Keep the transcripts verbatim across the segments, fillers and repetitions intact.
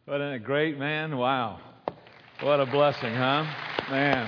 Wasn't it great, man? Wow. What a blessing, huh? Man.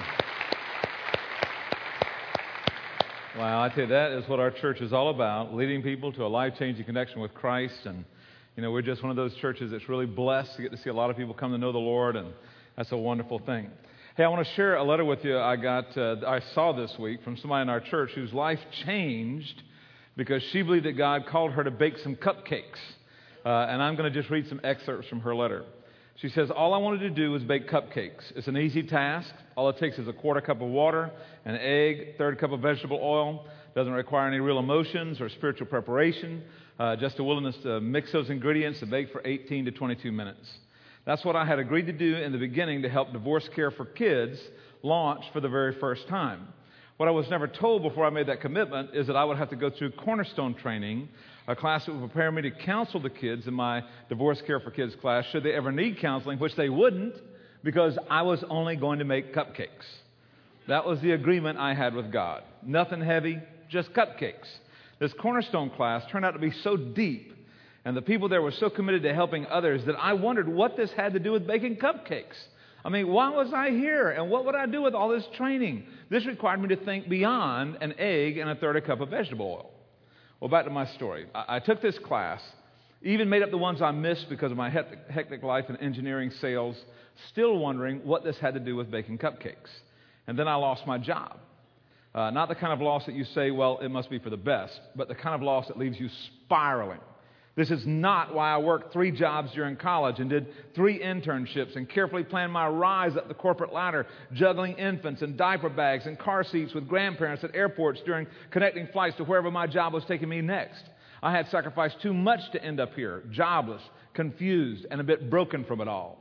Wow, I tell you, that is what our church is all about, leading people to a life-changing connection with Christ. And, you know, we're just one of those churches that's really blessed to get to see a lot of people come to know the Lord, and that's a wonderful thing. Hey, I want to share a letter with you I got, uh, I saw this week from somebody in our church whose life changed because she believed that God called her to bake some cupcakes. Uh, and I'm going to just read some excerpts from her letter. She says, all I wanted to do was bake cupcakes. It's an easy task. All it takes is a quarter cup of water, an egg, third cup of vegetable oil. Doesn't require any real emotions or spiritual preparation. Uh, just a willingness to mix those ingredients and bake for eighteen to twenty-two minutes. That's what I had agreed to do in the beginning to help Divorce Care for Kids launch for the very first time. What I was never told before I made that commitment is that I would have to go through Cornerstone training, a class that would prepare me to counsel the kids in my Divorce Care for Kids class should they ever need counseling, which they wouldn't, because I was only going to make cupcakes. That was the agreement I had with God. Nothing heavy, just cupcakes. This Cornerstone class turned out to be so deep, and the people there were so committed to helping others that I wondered what this had to do with baking cupcakes. I mean, why was I here, and what would I do with all this training? This required me to think beyond an egg and a third a cup of vegetable oil. Well, back to my story. I, I took this class, even made up the ones I missed because of my hectic, hectic life in engineering sales, still wondering what this had to do with baking cupcakes. And then I lost my job. Uh, not the kind of loss that you say, well, it must be for the best, but the kind of loss that leaves you spiraling. This is not why I worked three jobs during college and did three internships and carefully planned my rise up the corporate ladder, juggling infants and diaper bags and car seats with grandparents at airports during connecting flights to wherever my job was taking me next. I had sacrificed too much to end up here, jobless, confused, and a bit broken from it all.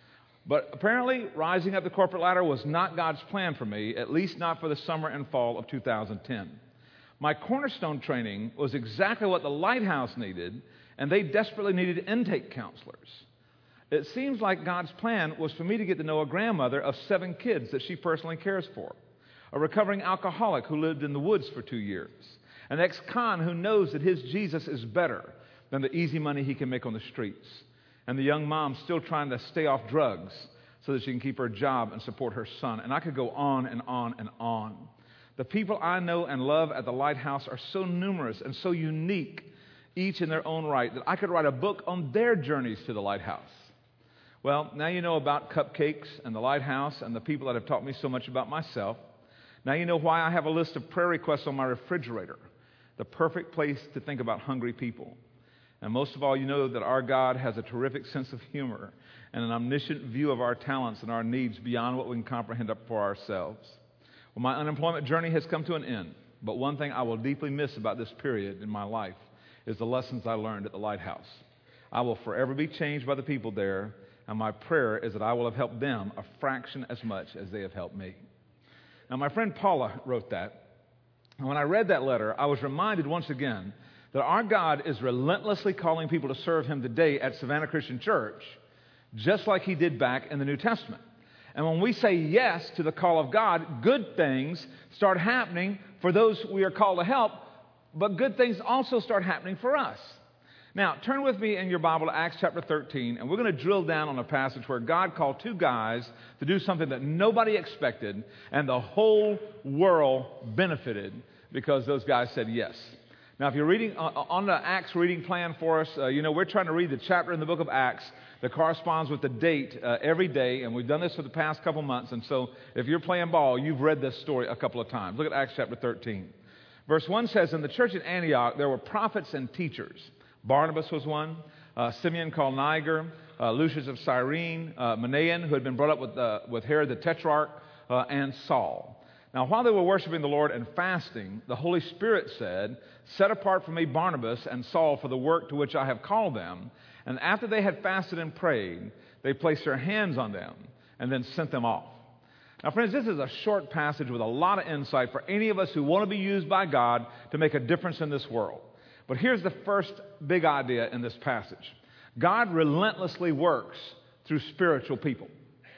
But apparently, rising up the corporate ladder was not God's plan for me, at least not for the summer and fall of two thousand ten. My Cornerstone training was exactly what the Lighthouse needed, and they desperately needed intake counselors. It seems like God's plan was for me to get to know a grandmother of seven kids that she personally cares for, a recovering alcoholic who lived in the woods for two years, an ex-con who knows that his Jesus is better than the easy money he can make on the streets, and the young mom still trying to stay off drugs so that she can keep her job and support her son. And I could go on and on and on. The people I know and love at the Lighthouse are so numerous and so unique, each in their own right, that I could write a book on their journeys to the Lighthouse. Well, now you know about cupcakes and the Lighthouse and the people that have taught me so much about myself. Now you know why I have a list of prayer requests on my refrigerator, the perfect place to think about hungry people. And most of all, you know that our God has a terrific sense of humor and an omniscient view of our talents and our needs beyond what we can comprehend up for ourselves. Well, my unemployment journey has come to an end, but one thing I will deeply miss about this period in my life is the lessons I learned at the Lighthouse. I will forever be changed by the people there, and my prayer is that I will have helped them a fraction as much as they have helped me. Now, my friend Paula wrote that, and when I read that letter, I was reminded once again that our God is relentlessly calling people to serve Him today at Savannah Christian Church, just like He did back in the New Testament. And when we say yes to the call of God, good things start happening for those we are called to help, but good things also start happening for us. Now, turn with me in your Bible to Acts chapter thirteen, and we're going to drill down on a passage where God called two guys to do something that nobody expected, and the whole world benefited because those guys said yes. Now, if you're reading on the Acts reading plan for us, uh, you know, we're trying to read the chapter in the book of Acts that corresponds with the date uh, every day, and we've done this for the past couple months, and so if you're playing ball, you've read this story a couple of times. Look at Acts chapter thirteen. Verse one says, in the church in Antioch, there were prophets and teachers. Barnabas was one, uh, Simeon called Niger, uh, Lucius of Cyrene, uh, Manaen, who had been brought up with, uh, with Herod the Tetrarch, uh, and Saul. Now, while they were worshiping the Lord and fasting, the Holy Spirit said, set apart for me Barnabas and Saul for the work to which I have called them. And after they had fasted and prayed, they placed their hands on them and then sent them off. Now, friends, this is a short passage with a lot of insight for any of us who want to be used by God to make a difference in this world. But here's the first big idea in this passage. God relentlessly works through spiritual people.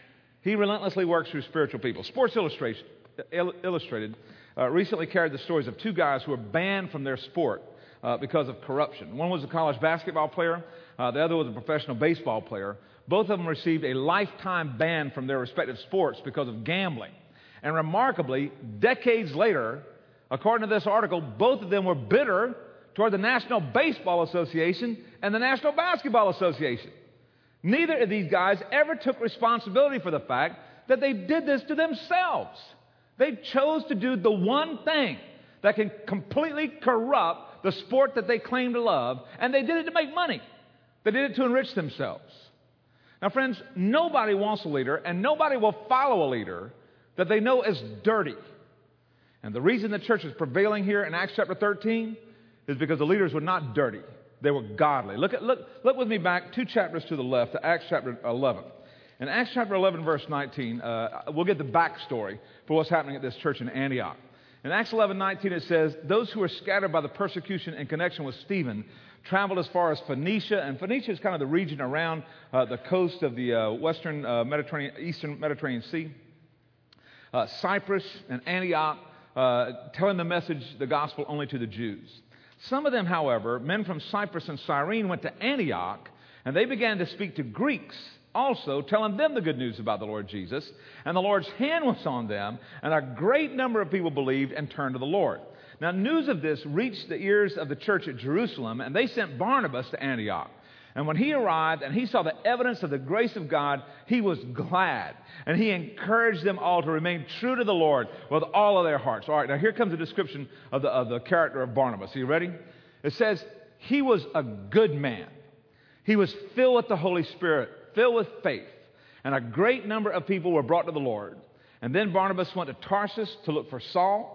He relentlessly works through spiritual people. Sports Illustrated, Illustrated uh, recently carried the stories of two guys who were banned from their sport uh, because of corruption. One was a college basketball player. Uh, the other was a professional baseball player. Both of them received a lifetime ban from their respective sports because of gambling. And remarkably, decades later, according to this article, both of them were bitter toward the National Baseball Association and the National Basketball Association. Neither of these guys ever took responsibility for the fact that they did this to themselves. They chose to do the one thing that can completely corrupt the sport that they claim to love, and they did it to make money. They did it to enrich themselves. Now, friends, nobody wants a leader, and nobody will follow a leader that they know is dirty. And the reason the church is prevailing here in Acts chapter thirteen is because the leaders were not dirty. They were godly. Look at look look with me back two chapters to the left to Acts chapter eleven. In Acts chapter eleven, verse nineteen, uh, we'll get the backstory for what's happening at this church in Antioch. In Acts eleven nineteen, it says, those who were scattered by the persecution in connection with Stephen traveled as far as Phoenicia. And Phoenicia is kind of the region around uh, the coast of the uh, western uh, Mediterranean, eastern Mediterranean Sea. Uh, Cyprus and Antioch, uh, telling the message, the gospel, only to the Jews. Some of them, however, men from Cyprus and Cyrene, went to Antioch, and they began to speak to Greeks also, telling them the good news about the Lord Jesus. And the Lord's hand was on them, and a great number of people believed and turned to the Lord. Now, news of this reached the ears of the church at Jerusalem, and they sent Barnabas to Antioch. And when he arrived and he saw the evidence of the grace of God, he was glad. And he encouraged them all to remain true to the Lord with all of their hearts. All right, now here comes a description of the, of the character of Barnabas. Are you ready? It says, he was a good man. He was filled with the Holy Spirit, filled with faith. And a great number of people were brought to the Lord. And then Barnabas went to Tarsus to look for Saul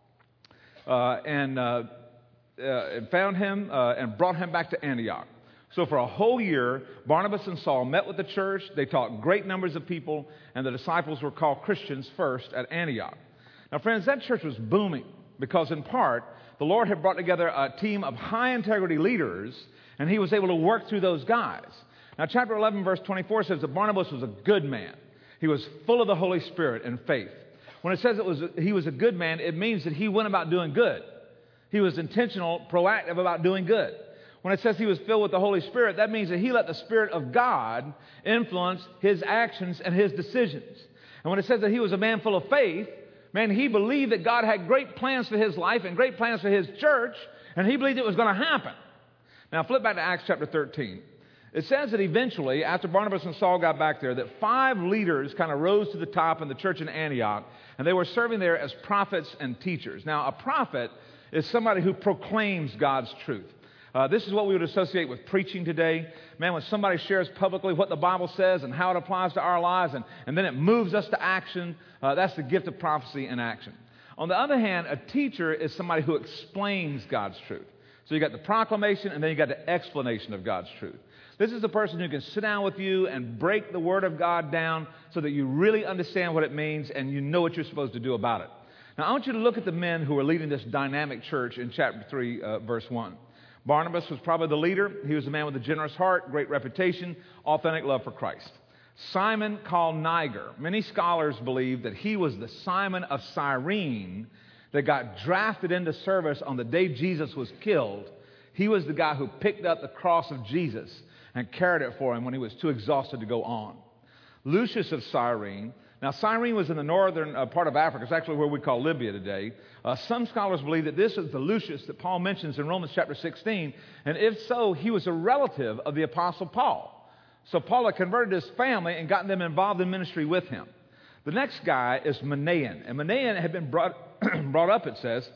uh, and, uh, uh, and found him uh, and brought him back to Antioch. So for a whole year, Barnabas and Saul met with the church. They taught great numbers of people, and the disciples were called Christians first at Antioch. Now, friends, that church was booming because, in part, the Lord had brought together a team of high-integrity leaders, and he was able to work through those guys. Now, chapter eleven, verse twenty-four says that Barnabas was a good man. He was full of the Holy Spirit and faith. When it says it was he was a good man, it means that he went about doing good. He was intentional, proactive about doing good. When it says he was filled with the Holy Spirit, that means that he let the Spirit of God influence his actions and his decisions. And when it says that he was a man full of faith, man, he believed that God had great plans for his life and great plans for his church, and he believed it was going to happen. Now, flip back to Acts chapter thirteen. It says that eventually, after Barnabas and Saul got back there, that five leaders kind of rose to the top in the church in Antioch, and they were serving there as prophets and teachers. Now, a prophet is somebody who proclaims God's truth. Uh, this is what we would associate with preaching today. Man, when somebody shares publicly what the Bible says and how it applies to our lives, and, and then it moves us to action, uh, that's the gift of prophecy in action. On the other hand, a teacher is somebody who explains God's truth. So you got the proclamation, and then you got the explanation of God's truth. This is the person who can sit down with you and break the Word of God down so that you really understand what it means and you know what you're supposed to do about it. Now, I want you to look at the men who are leading this dynamic church in chapter three, uh, verse one. Barnabas was probably the leader. He was a man with a generous heart, great reputation, authentic love for Christ. Simon, called Niger. Many scholars believe that he was the Simon of Cyrene that got drafted into service on the day Jesus was killed. He was the guy who picked up the cross of Jesus and carried it for him when he was too exhausted to go on. Lucius of Cyrene. Now, Cyrene was in the northern uh, part of Africa. It's actually where we call Libya today. Uh, some scholars believe that this is the Lucius that Paul mentions in Romans chapter sixteen. And if so, he was a relative of the Apostle Paul. So Paul had converted his family and gotten them involved in ministry with him. The next guy is Manaen. And Manaen had been brought, brought up, it says,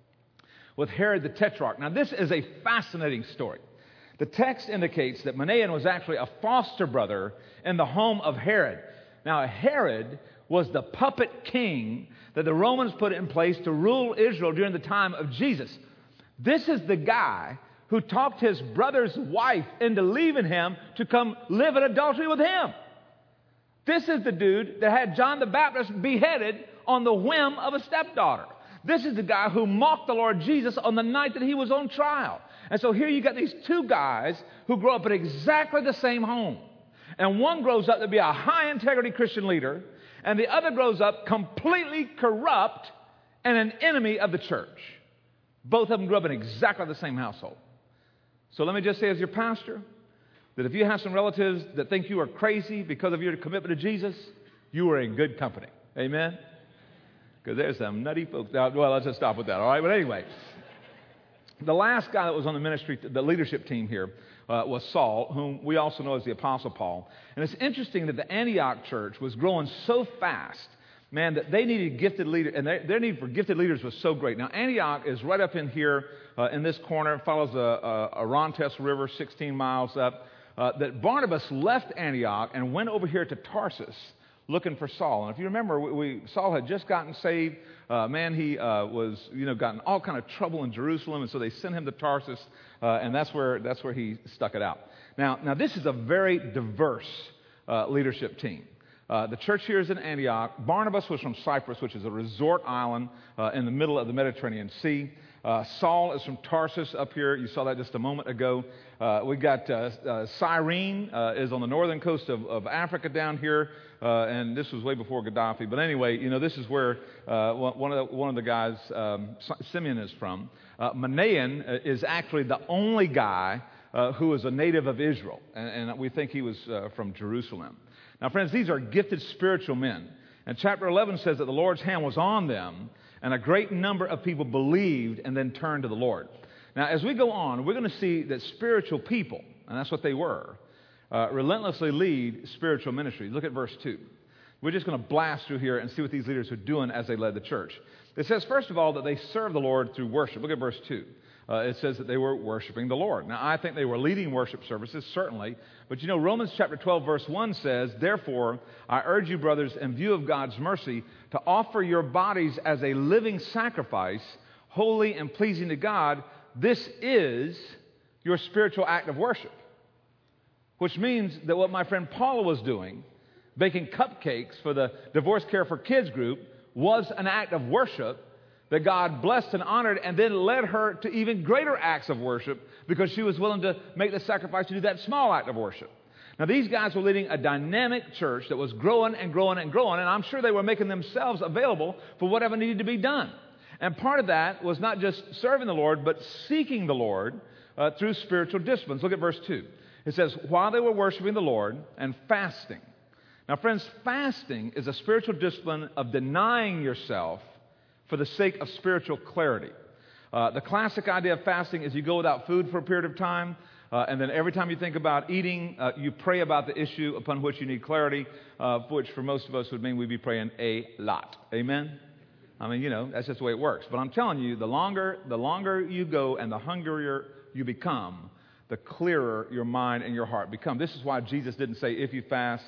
with Herod the Tetrarch. Now, this is a fascinating story. The text indicates that Manaen was actually a foster brother in the home of Herod. Now, Herod was the puppet king that the Romans put in place to rule Israel during the time of Jesus. This is the guy who talked his brother's wife into leaving him to come live in adultery with him. This is the dude that had John the Baptist beheaded on the whim of a stepdaughter. This is the guy who mocked the Lord Jesus on the night that he was on trial. And so here you got these two guys who grow up in exactly the same home. And one grows up to be a high-integrity Christian leader, and the other grows up completely corrupt and an enemy of the church. Both of them grew up in exactly the same household. So let me just say as your pastor, that if you have some relatives that think you are crazy because of your commitment to Jesus, you are in good company. Amen? Because there's some nutty folks. Now, well, let's just stop with that, all right? But anyway, the last guy that was on the ministry, the leadership team here, uh, was Saul, whom we also know as the Apostle Paul. And it's interesting that the Antioch church was growing so fast, man, that they needed gifted leaders, and their, their need for gifted leaders was so great. Now, Antioch is right up in here uh, in this corner. It follows a, a, a Orontes River sixteen miles up. Uh, that Barnabas left Antioch and went over here to Tarsus looking for Saul. And if you remember, we, we Saul had just gotten saved. Uh, man, he uh, was, you know, gotten all kind of trouble in Jerusalem, and so they sent him to Tarsus, uh, and that's where that's where he stuck it out. Now, now this is a very diverse uh, leadership team. Uh, the church here is in Antioch. Barnabas was from Cyprus, which is a resort island uh, in the middle of the Mediterranean Sea. Uh, Saul is from Tarsus up here. You saw that just a moment ago. Uh, we got uh, uh, Cyrene uh, is on the northern coast of, of Africa down here, uh, and this was way before Gaddafi. But anyway, you know, this is where uh, one of the, one of the guys, um, Simeon, is from. Uh, Manaen is actually the only guy uh, who is a native of Israel, and, and we think he was uh, from Jerusalem. Now, friends, these are gifted spiritual men. And chapter eleven says that the Lord's hand was on them, and a great number of people believed and then turned to the Lord. Now, as we go on, we're going to see that spiritual people, and that's what they were, uh, relentlessly lead spiritual ministry. Look at verse two. We're just going to blast through here and see what these leaders are doing as they led the church. It says, first of all, that they serve the Lord through worship. Look at verse two. Uh, it says that they were worshiping the Lord. Now, I think they were leading worship services, certainly. But you know, Romans chapter twelve, verse one says, therefore, I urge you, brothers, in view of God's mercy, to offer your bodies as a living sacrifice, holy and pleasing to God. This is your spiritual act of worship. Which means that what my friend Paula was doing, baking cupcakes for the Divorce Care for Kids group, was an act of worship that God blessed and honored, and then led her to even greater acts of worship because she was willing to make the sacrifice to do that small act of worship. Now, these guys were leading a dynamic church that was growing and growing and growing, and I'm sure they were making themselves available for whatever needed to be done. And part of that was not just serving the Lord, but seeking the Lord uh, through spiritual disciplines. Look at verse two. It says, while they were worshiping the Lord and fasting. Now, friends, fasting is a spiritual discipline of denying yourself for the sake of spiritual clarity. Uh, the classic idea of fasting is you go without food for a period of time, uh, and then every time you think about eating, uh, you pray about the issue upon which you need clarity, uh, which for most of us would mean we'd be praying a lot. Amen? I mean, you know, that's just the way it works. But I'm telling you, the longer, the longer you go and the hungrier you become, the clearer your mind and your heart become. This is why Jesus didn't say, if you fast.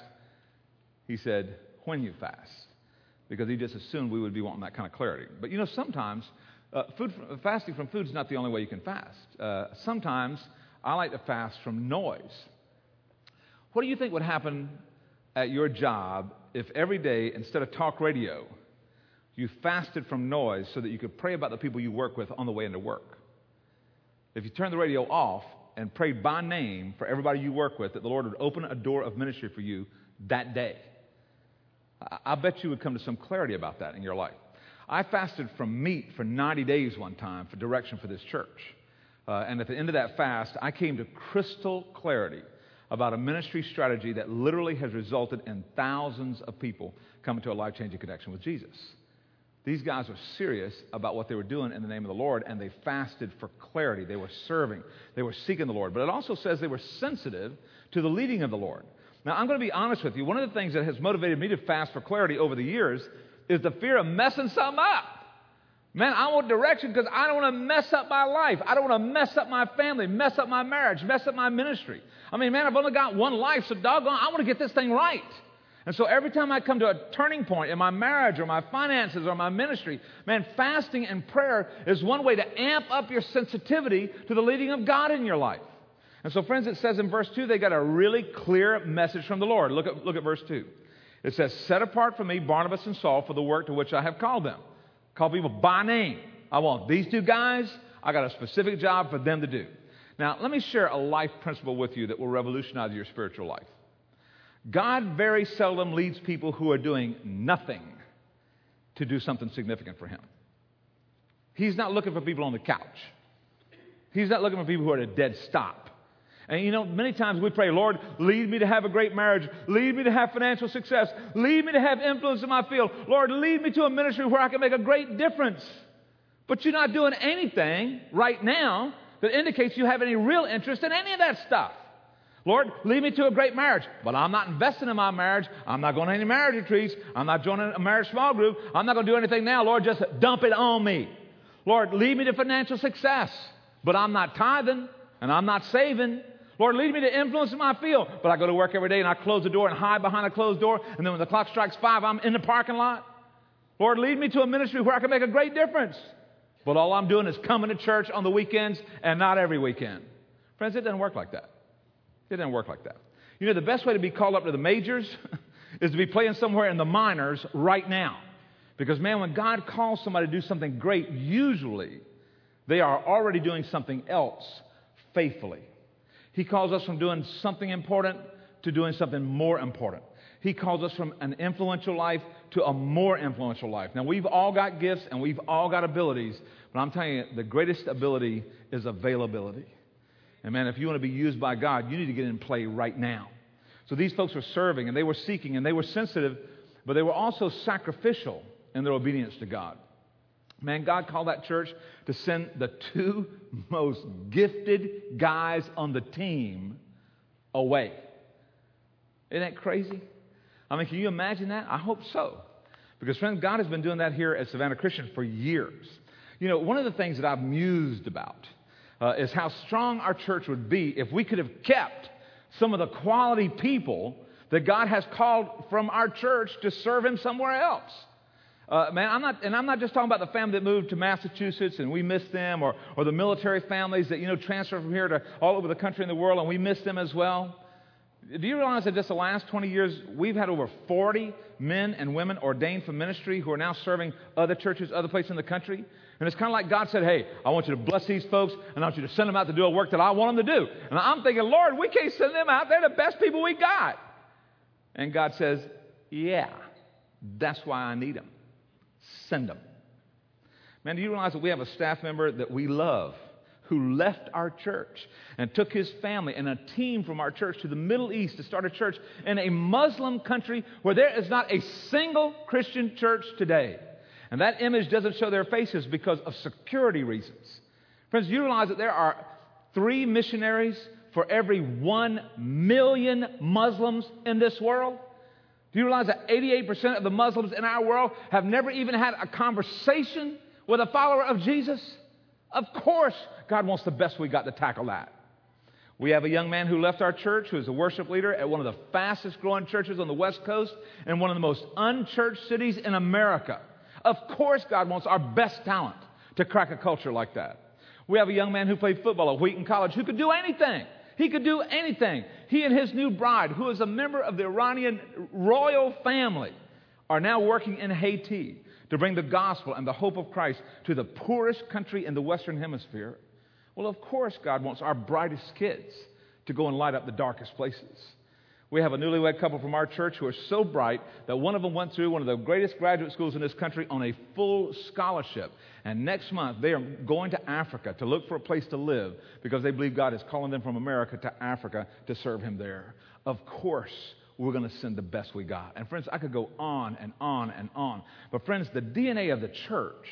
He said, when you fast. Because he just assumed we would be wanting that kind of clarity. But you know, sometimes uh, food, fasting from food is not the only way you can fast. Uh, sometimes I like to fast from noise. What do you think would happen at your job if every day, instead of talk radio, you fasted from noise so that you could pray about the people you work with on the way into work? If you turned the radio off and prayed by name for everybody you work with, that the Lord would open a door of ministry for you that day. I bet you would come to some clarity about that in your life. I fasted from meat for ninety days one time for direction for this church. Uh, and at the end of that fast, I came to crystal clarity about a ministry strategy that literally has resulted in thousands of people coming to a life-changing connection with Jesus. These guys were serious about what they were doing in the name of the Lord, and they fasted for clarity. They were serving. They were seeking the Lord. But it also says they were sensitive to the leading of the Lord. Now, I'm going to be honest with you. One of the things that has motivated me to fast for clarity over the years is the fear of messing something up. Man, I want direction because I don't want to mess up my life. I don't want to mess up my family, mess up my marriage, mess up my ministry. I mean, man, I've only got one life, so doggone, I want to get this thing right. And so every time I come to a turning point in my marriage or my finances or my ministry, man, fasting and prayer is one way to amp up your sensitivity to the leading of God in your life. And so, friends, it says in verse two, they got a really clear message from the Lord. Look at, look at verse two. It says, set apart for me Barnabas and Saul for the work to which I have called them. Call people by name. I want these two guys. I got a specific job for them to do. Now, let me share a life principle with you that will revolutionize your spiritual life. God very seldom leads people who are doing nothing to do something significant for Him. He's not looking for people on the couch. He's not looking for people who are at a dead stop. And you know, many times we pray, Lord, lead me to have a great marriage. Lead me to have financial success. Lead me to have influence in my field. Lord, lead me to a ministry where I can make a great difference. But you're not doing anything right now that indicates you have any real interest in any of that stuff. Lord, lead me to a great marriage. But I'm not investing in my marriage. I'm not going to any marriage retreats. I'm not joining a marriage small group. I'm not going to do anything now. Lord, just dump it on me. Lord, lead me to financial success. But I'm not tithing and I'm not saving. Lord, lead me to influence in my field. But I go to work every day and I close the door and hide behind a closed door. And then when the clock strikes five, I'm in the parking lot. Lord, lead me to a ministry where I can make a great difference. But all I'm doing is coming to church on the weekends and not every weekend. Friends, it doesn't work like that. It doesn't work like that. You know, the best way to be called up to the majors is to be playing somewhere in the minors right now. Because, man, when God calls somebody to do something great, usually they are already doing something else faithfully. He calls us from doing something important to doing something more important. He calls us from an influential life to a more influential life. Now, we've all got gifts and we've all got abilities, but I'm telling you, the greatest ability is availability. And, man, if you want to be used by God, you need to get in play right now. So these folks were serving and they were seeking and they were sensitive, but they were also sacrificial in their obedience to God. Man, God called that church to send the two most gifted guys on the team away. Isn't that crazy? I mean, can you imagine that? I hope so. Because, friends, God has been doing that here at Savannah Christian for years. You know, one of the things that I've mused about uh, is how strong our church would be if we could have kept some of the quality people that God has called from our church to serve Him somewhere else. Uh, man, I'm not, and I'm not just talking about the family that moved to Massachusetts and we miss them, or, or the military families that, you know, transfer from here to all over the country and the world and we miss them as well. Do you realize that just the last twenty years, we've had over forty men and women ordained for ministry who are now serving other churches, other places in the country? And it's kind of like God said, hey, I want you to bless these folks, and I want you to send them out to do a work that I want them to do. And I'm thinking, Lord, we can't send them out. They're the best people we got. And God says, yeah, that's why I need them. Send them. Man, do you realize that we have a staff member that we love who left our church and took his family and a team from our church to the Middle East to start a church in a Muslim country where there is not a single Christian church today. And that image doesn't show their faces because of security reasons. Friends, do you realize that there are three missionaries for every one million Muslims in this world? Do you realize that eighty-eight percent of the Muslims in our world have never even had a conversation with a follower of Jesus? Of course, God wants the best we got to tackle that. We have a young man who left our church who is a worship leader at one of the fastest growing churches on the West Coast and one of the most unchurched cities in America. Of course, God wants our best talent to crack a culture like that. We have a young man who played football at Wheaton College who could do anything. He could do anything. He and his new bride, who is a member of the Iranian royal family, are now working in Haiti to bring the gospel and the hope of Christ to the poorest country in the Western Hemisphere. Well, of course, God wants our brightest kids to go and light up the darkest places. We have a newlywed couple from our church who are so bright that one of them went through one of the greatest graduate schools in this country on a full scholarship. And next month, they are going to Africa to look for a place to live because they believe God is calling them from America to Africa to serve Him there. Of course, we're going to send the best we got. And friends, I could go on and on and on. But friends, the D N A of the church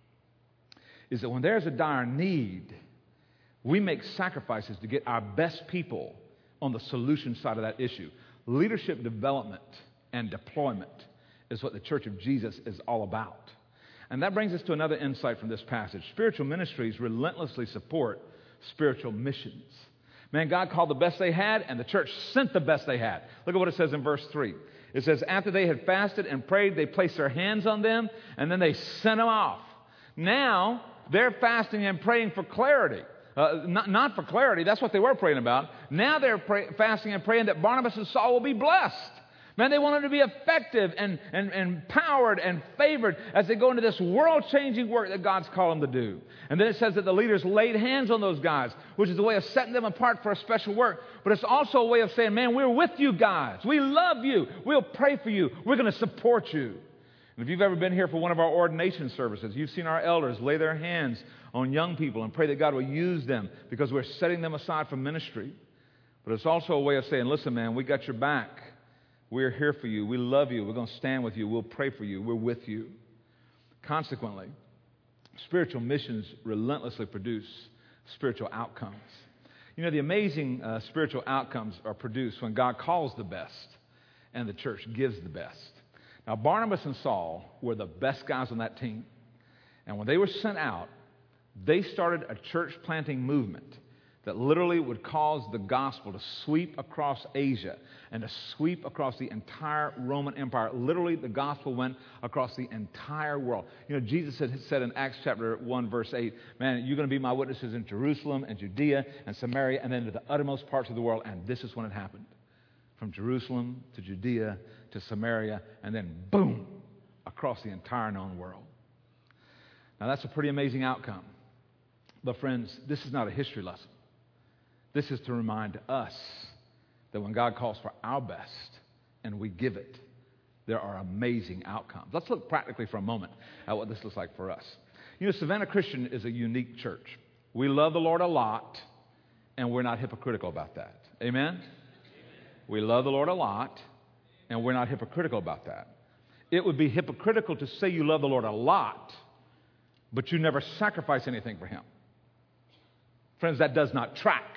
is that when there's a dire need, we make sacrifices to get our best people on the solution side of that issue. Leadership development and deployment is what the Church of Jesus is all about. And that brings us to another insight from this passage. Spiritual ministries relentlessly support spiritual missions. Man, God called the best they had, and the church sent the best they had. Look at what it says in verse three. It says, after they had fasted and prayed, they placed their hands on them, and then they sent them off. Now, they're fasting and praying for clarity. Uh, not, not for clarity, that's what they were praying about. Now they're pray, fasting and praying that Barnabas and Saul will be blessed. Man, they want them to be effective and, and, and empowered and favored as they go into this world-changing work that God's called them to do. And then it says that the leaders laid hands on those guys, which is a way of setting them apart for a special work. But it's also a way of saying, man, we're with you guys. We love you. We'll pray for you. We're going to support you. And if you've ever been here for one of our ordination services, you've seen our elders lay their hands on young people and pray that God will use them because we're setting them aside for ministry. But it's also a way of saying, listen, man, we got your back. We're here for you. We love you. We're going to stand with you. We'll pray for you. We're with you. Consequently, spiritual missions relentlessly produce spiritual outcomes. You know, the amazing uh, spiritual outcomes are produced when God calls the best and the church gives the best. Now, Barnabas and Saul were the best guys on that team. And when they were sent out, they started a church planting movement that literally would cause the gospel to sweep across Asia and to sweep across the entire Roman Empire. Literally, the gospel went across the entire world. You know, Jesus had said in Acts chapter one, verse eight, man, you're going to be my witnesses in Jerusalem and Judea and Samaria and then to the uttermost parts of the world. And this is when it happened. From Jerusalem to Judea to Samaria, and then boom, across the entire known world. Now, that's a pretty amazing outcome. But friends, this is not a history lesson. This is to remind us that when God calls for our best and we give it, there are amazing outcomes. Let's look practically for a moment at what this looks like for us. You know, Savannah Christian is a unique church. We love the Lord a lot, and we're not hypocritical about that. Amen? We love the Lord a lot, and we're not hypocritical about that. It would be hypocritical to say you love the Lord a lot, but you never sacrifice anything for Him. Friends, that does not track.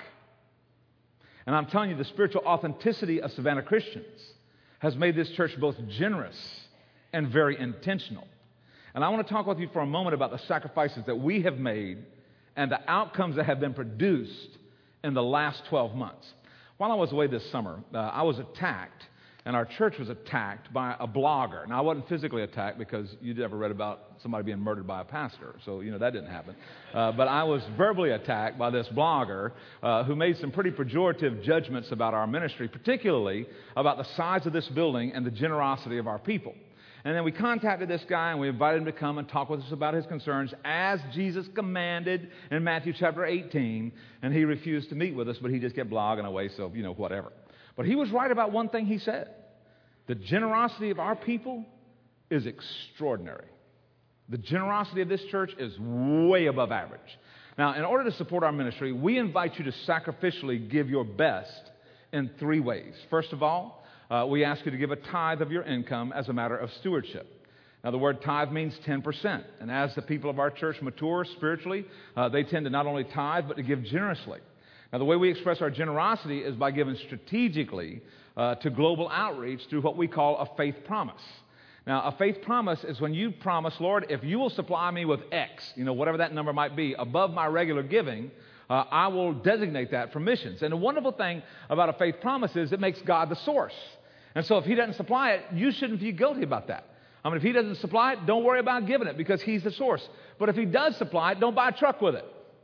And I'm telling you, the spiritual authenticity of Savannah Christians has made this church both generous and very intentional. And I want to talk with you for a moment about the sacrifices that we have made and the outcomes that have been produced in the last twelve months. While I was away this summer, uh, I was attacked, and our church was attacked by a blogger. Now, I wasn't physically attacked because you'd ever read about somebody being murdered by a pastor, so, you know, that didn't happen. Uh, but I was verbally attacked by this blogger uh, who made some pretty pejorative judgments about our ministry, particularly about the size of this building and the generosity of our people. And then we contacted this guy, and we invited him to come and talk with us about his concerns as Jesus commanded in Matthew chapter eighteen. And he refused to meet with us, but he just kept blogging away, so, you know, whatever. But he was right about one thing he said. The generosity of our people is extraordinary. The generosity of this church is way above average. Now, in order to support our ministry, we invite you to sacrificially give your best in three ways. First of all, Uh, we ask you to give a tithe of your income as a matter of stewardship. Now, the word tithe means ten percent. And as the people of our church mature spiritually, uh, they tend to not only tithe, but to give generously. Now, the way we express our generosity is by giving strategically uh, to global outreach through what we call a faith promise. Now, a faith promise is when you promise, Lord, if you will supply me with X, you know, whatever that number might be, above my regular giving, uh, I will designate that for missions. And the wonderful thing about a faith promise is it makes God the source. And so if He doesn't supply it, you shouldn't feel guilty about that. I mean, if He doesn't supply it, don't worry about giving it because He's the source. But if He does supply it, don't buy a truck with it.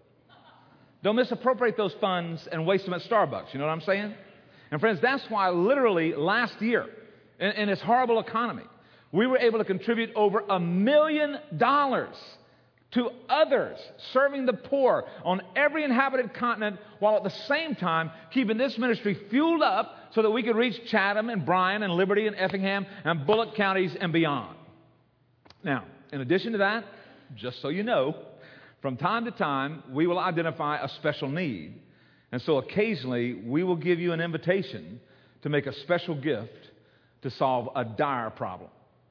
Don't misappropriate those funds and waste them at Starbucks. You know what I'm saying? And friends, that's why literally last year, in, in this horrible economy, we were able to contribute over a million dollars to others, serving the poor on every inhabited continent, while at the same time keeping this ministry fueled up so that we could reach Chatham and Bryan and Liberty and Effingham and Bullock counties and beyond. Now, in addition to that, just so you know, from time to time, we will identify a special need. And so occasionally, we will give you an invitation to make a special gift to solve a dire problem.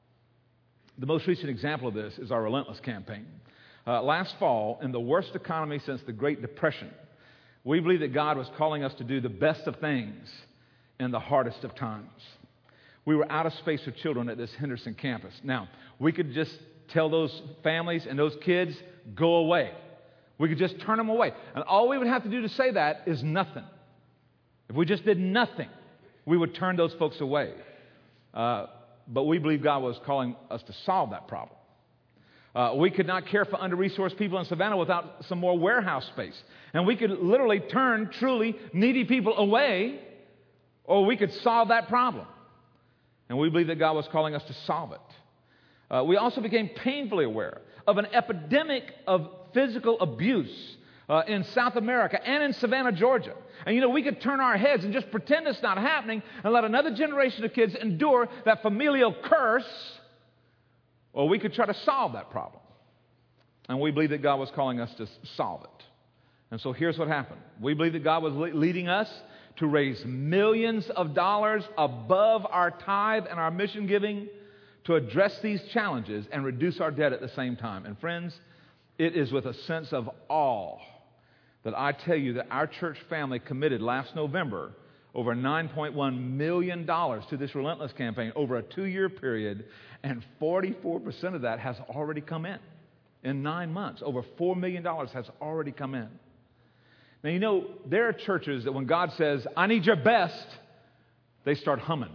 The most recent example of this is our Relentless campaign. Uh, last fall, in the worst economy since the Great Depression, we believe that God was calling us to do the best of things in the hardest of times. We were out of space for children at this Henderson campus. Now, we could just tell those families and those kids, go away. We could just turn them away. And all we would have to do to say that is nothing. If we just did nothing, we would turn those folks away. Uh, but we believe God was calling us to solve that problem. Uh, we could not care for under-resourced people in Savannah without some more warehouse space. And we could literally turn truly needy people away, or we could solve that problem. And we believe that God was calling us to solve it. Uh, we also became painfully aware of an epidemic of physical abuse uh, in South America and in Savannah, Georgia. And, you know, we could turn our heads and just pretend it's not happening and let another generation of kids endure that familial curse. or we could try to solve that problem. And we believe that God was calling us to solve it. And so here's what happened. We believe that God was le- leading us to raise millions of dollars above our tithe and our mission giving to address these challenges and reduce our debt at the same time. And friends, it is with a sense of awe that I tell you that our church family committed last November over nine point one million dollars to this Relentless campaign over a two-year period, and forty-four percent of that has already come in. In nine months, over four million dollars has already come in. Now, you know, there are churches that when God says, I need your best, they start humming.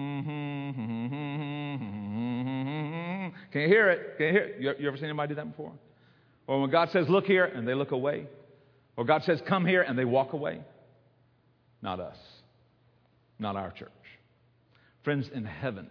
Can you hear it? Can you hear it? You, you ever seen anybody do that before? Or when God says, look here, and they look away. Or God says, come here, and they walk away. Not us. Not our church. Friends, in heaven,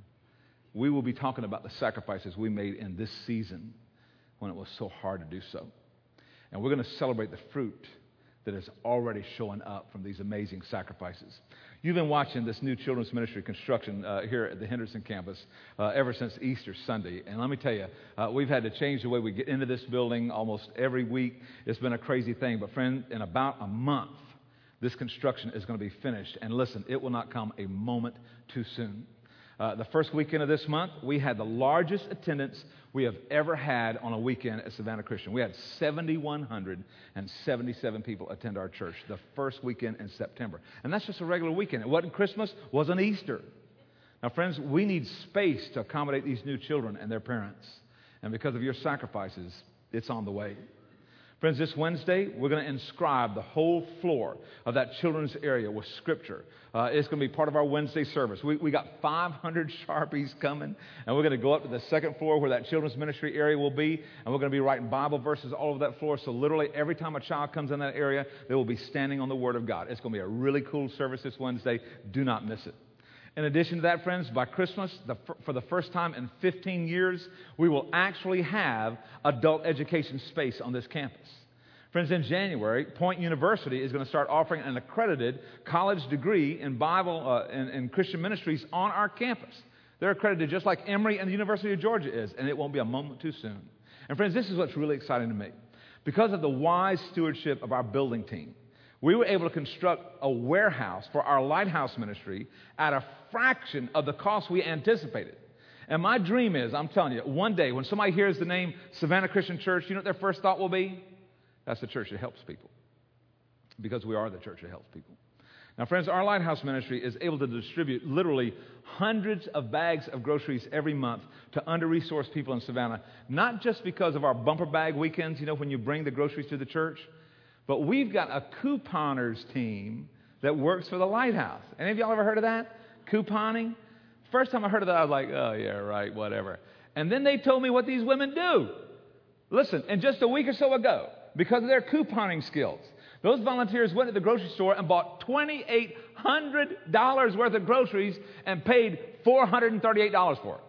we will be talking about the sacrifices we made in this season when it was so hard to do so. And we're going to celebrate the fruit that is already showing up from these amazing sacrifices. You've been watching this new children's ministry construction uh, here at the Henderson campus uh, ever since Easter Sunday. And let me tell you, uh, we've had to change the way we get into this building almost every week. It's been a crazy thing. But friend, in about a month, this construction is going to be finished. And listen, it will not come a moment too soon. Uh, the first weekend of this month, we had the largest attendance we have ever had on a weekend at Savannah Christian. We had seven thousand one hundred seventy-seven people attend our church the first weekend in September. And that's just a regular weekend. It wasn't Christmas, wasn't Easter. Now, friends, we need space to accommodate these new children and their parents. And because of your sacrifices, it's on the way. Friends, this Wednesday, we're going to inscribe the whole floor of that children's area with Scripture. Uh, it's going to be part of our Wednesday service. We, we got five hundred Sharpies coming, and we're going to go up to the second floor where that children's ministry area will be, and we're going to be writing Bible verses all over that floor. So literally every time a child comes in that area, they will be standing on the Word of God. It's going to be a really cool service this Wednesday. Do not miss it. In addition to that, friends, by Christmas, the, for the first time in fifteen years, we will actually have adult education space on this campus. Friends, in January, Point University is going to start offering an accredited college degree in Bible uh, and, and Christian ministries on our campus. They're accredited just like Emory and the University of Georgia is, and it won't be a moment too soon. And friends, this is what's really exciting to me. Because of the wise stewardship of our building team, we were able to construct a warehouse for our Lighthouse ministry at a fraction of the cost we anticipated. And my dream is, I'm telling you, one day when somebody hears the name Savannah Christian Church, you know what their first thought will be? That's the church that helps people. Because we are the church that helps people. Now, friends, our Lighthouse ministry is able to distribute literally hundreds of bags of groceries every month to under-resourced people in Savannah, not just because of our bumper bag weekends, you know, when you bring the groceries to the church, but we've got a couponers team that works for the Lighthouse. Any of y'all ever heard of that? Couponing? First time I heard of that, I was like, oh, yeah, right, whatever. And then they told me what these women do. Listen, and just a week or so ago, because of their couponing skills, those volunteers went to the grocery store and bought two thousand eight hundred dollars worth of groceries and paid four hundred thirty-eight dollars for it.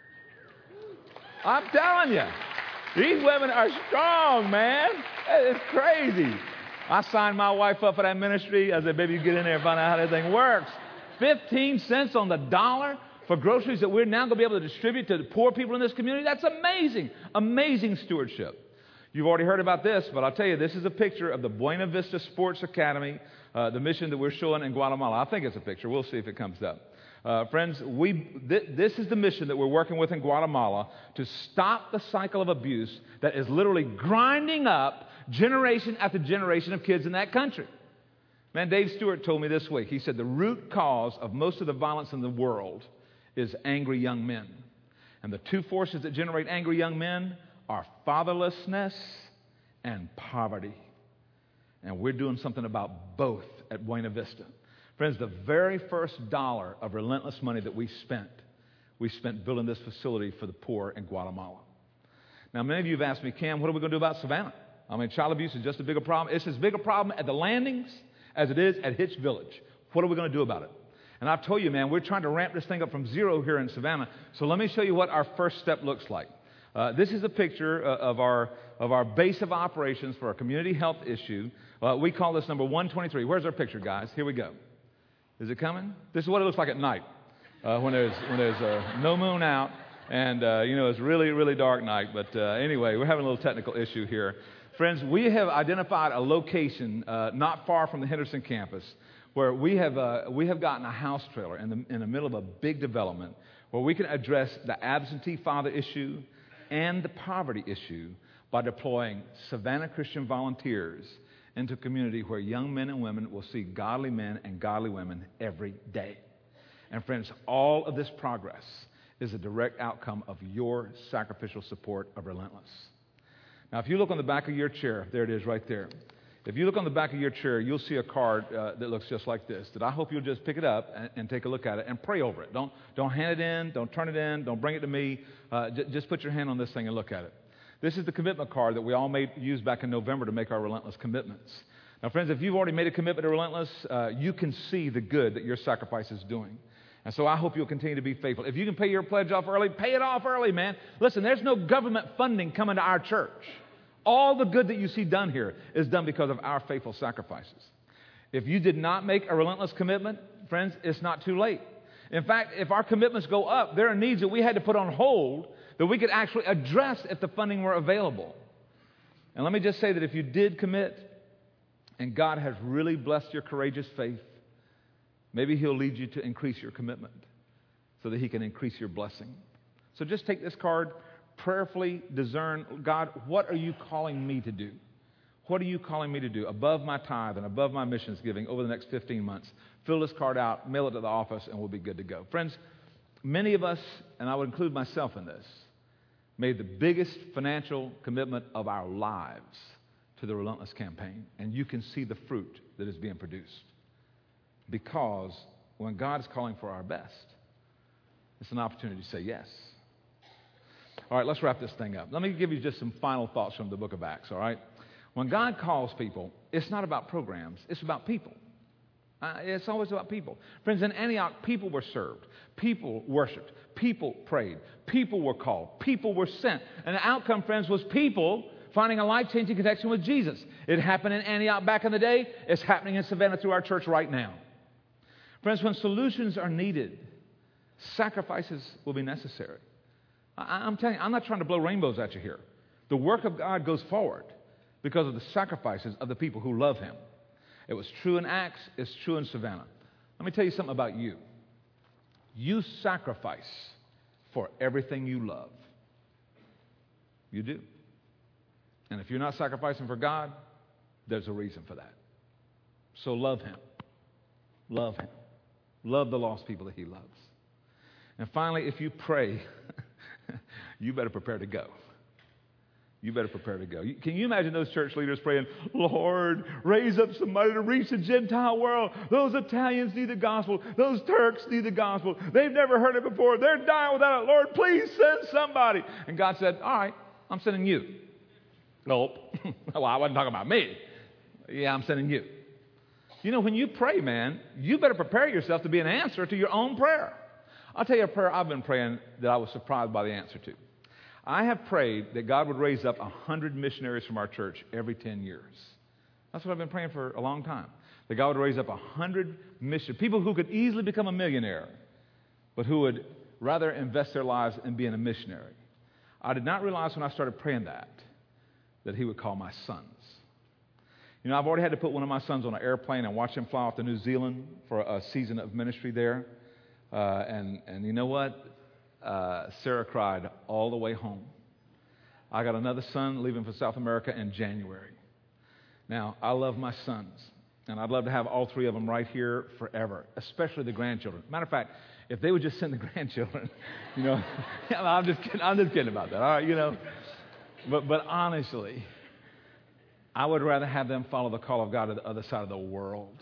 I'm telling you, these women are strong, man. It's crazy. I signed my wife up for that ministry. I said, baby, you get in there and find out how that thing works. fifteen cents on the dollar for groceries that we're now going to be able to distribute to the poor people in this community. That's amazing. Amazing stewardship. You've already heard about this, but I'll tell you, this is a picture of the Buena Vista Sports Academy, uh, the mission that we're showing in Guatemala. I think it's a picture. We'll see if it comes up. Uh, friends, we th- this is the mission that we're working with in Guatemala to stop the cycle of abuse that is literally grinding up generation after generation of kids in that country. Man, Dave Stewart told me this week, he said the root cause of most of the violence in the world is angry young men. And the two forces that generate angry young men are fatherlessness and poverty. And we're doing something about both at Buena Vista. Friends, the very first dollar of Relentless money that we spent, we spent building this facility for the poor in Guatemala. Now, many of you have asked me, Cam, what are we going to do about Savannah? I mean, child abuse is just a bigger problem. It's as big a problem at the Landings as it is at Hitch Village. What are we going to do about it? And I've told you, man, we're trying to ramp this thing up from zero here in Savannah. So let me show you what our first step looks like. Uh, this is a picture uh, of our of our base of operations for a community health issue. Uh, we call this number one twenty-three. Where's our picture, guys? Here we go. Is it coming? This is what it looks like at night uh, when there's when there's uh, no moon out. And, uh, you know, it's really, really dark night. But uh, anyway, we're having a little technical issue here. Friends, we have identified a location uh, not far from the Henderson campus where we have, uh, we have gotten a house trailer in the, in the middle of a big development where we can address the absentee father issue and the poverty issue by deploying Savannah Christian volunteers into a community where young men and women will see godly men and godly women every day. And friends, all of this progress is a direct outcome of your sacrificial support of Relentless. Now, if you look on the back of your chair, there it is right there. If you look on the back of your chair, you'll see a card uh, that looks just like this, that I hope you'll just pick it up and, and take a look at it and pray over it. Don't, don't hand it in. Don't turn it in. Don't bring it to me. Uh, j- just put your hand on this thing and look at it. This is the commitment card that we all made, used back in November to make our Relentless commitments. Now, friends, if you've already made a commitment to Relentless, uh, you can see the good that your sacrifice is doing. And so I hope you'll continue to be faithful. If you can pay your pledge off early, pay it off early, man. Listen, there's no government funding coming to our church. All the good that you see done here is done because of our faithful sacrifices. If you did not make a Relentless commitment, friends, it's not too late. In fact, if our commitments go up, there are needs that we had to put on hold that we could actually address if the funding were available. And let me just say that if you did commit and God has really blessed your courageous faith, maybe He'll lead you to increase your commitment so that He can increase your blessing. So just take this card, prayerfully discern, God, what are you calling me to do? What are you calling me to do above my tithe and above my missions giving over the next fifteen months? Fill this card out, mail it to the office, and we'll be good to go. Friends, many of us, and I would include myself in this, made the biggest financial commitment of our lives to the Relentless campaign, and you can see the fruit that is being produced. Because when God's calling for our best, it's an opportunity to say yes. All right, let's wrap this thing up. Let me give you just some final thoughts from the book of Acts, all right? When God calls people, it's not about programs, it's about people. Uh, it's always about people. Friends, in Antioch, people were served. People worshiped. People prayed. People were called. People were sent. And the outcome, friends, was people finding a life-changing connection with Jesus. It happened in Antioch back in the day. It's happening in Savannah through our church right now. Friends, when solutions are needed, sacrifices will be necessary. I, I'm telling you, I'm not trying to blow rainbows at you here. The work of God goes forward because of the sacrifices of the people who love Him. It was true in Acts. It's true in Savannah. Let me tell you something about you. You sacrifice for everything you love. You do. And if you're not sacrificing for God, there's a reason for that. So love Him. Love Him. Love the lost people that He loves. And finally, if you pray, you better prepare to go. You better prepare to go. Can you imagine those church leaders praying, Lord, raise up somebody to reach the Gentile world. Those Italians need the gospel. Those Turks need the gospel. They've never heard it before. They're dying without it. Lord, please send somebody. And God said, all right, I'm sending you. Nope. Well, I wasn't talking about me. Yeah, I'm sending you. You know, when you pray, man, you better prepare yourself to be an answer to your own prayer. I'll tell you a prayer I've been praying that I was surprised by the answer to. I have prayed that God would raise up one hundred missionaries from our church every ten years. That's what I've been praying for a long time. That God would raise up one hundred missionaries, people who could easily become a millionaire, but who would rather invest their lives in being a missionary. I did not realize when I started praying that, that He would call my sons. You know, I've already had to put one of my sons on an airplane and watch him fly off to New Zealand for a season of ministry there. Uh, and, and you know what? Uh, Sarah cried all the way home. I got another son leaving for South America in January. Now, I love my sons, and I'd love to have all three of them right here forever, especially the grandchildren. Matter of fact, if they would just send the grandchildren, you know, I'm just kidding, I'm just kidding about that, all right, you know. But, but honestly, I would rather have them follow the call of God to the other side of the world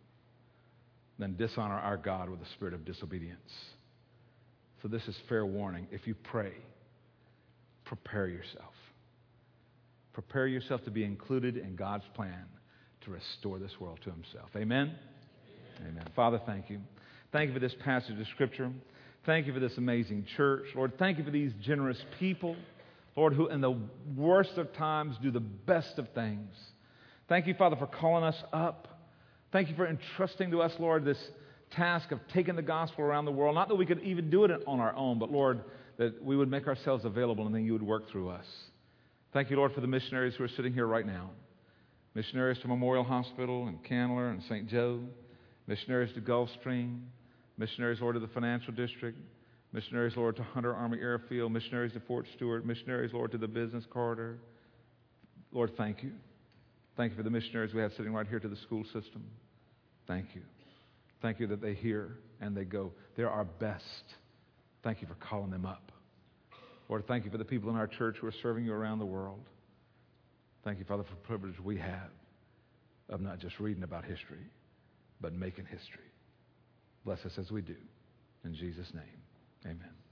than dishonor our God with a spirit of disobedience. So this is fair warning. If you pray, prepare yourself. Prepare yourself to be included in God's plan to restore this world to Himself. Amen? Amen. Amen. Father, thank you. Thank you for this passage of Scripture. Thank you for this amazing church. Lord, thank you for these generous people, Lord, who in the worst of times do the best of things. Thank you, Father, for calling us up. Thank you for entrusting to us, Lord, this task of taking the gospel around the world. Not that we could even do it on our own, but Lord, that we would make ourselves available and then you would work through us. Thank you, Lord, for the missionaries who are sitting here right now. Missionaries to Memorial Hospital and Candler and Saint Joe. Missionaries to Gulfstream. Missionaries, Lord, to the Financial District. Missionaries, Lord, to Hunter Army Airfield. Missionaries to Fort Stewart. Missionaries, Lord, to the business corridor. Lord, thank you. Thank you for the missionaries we have sitting right here to the school system. Thank you. Thank you that they hear and they go. They're our best. Thank you for calling them up. Lord, thank you for the people in our church who are serving you around the world. Thank you, Father, for the privilege we have of not just reading about history, but making history. Bless us as we do. In Jesus' name, amen.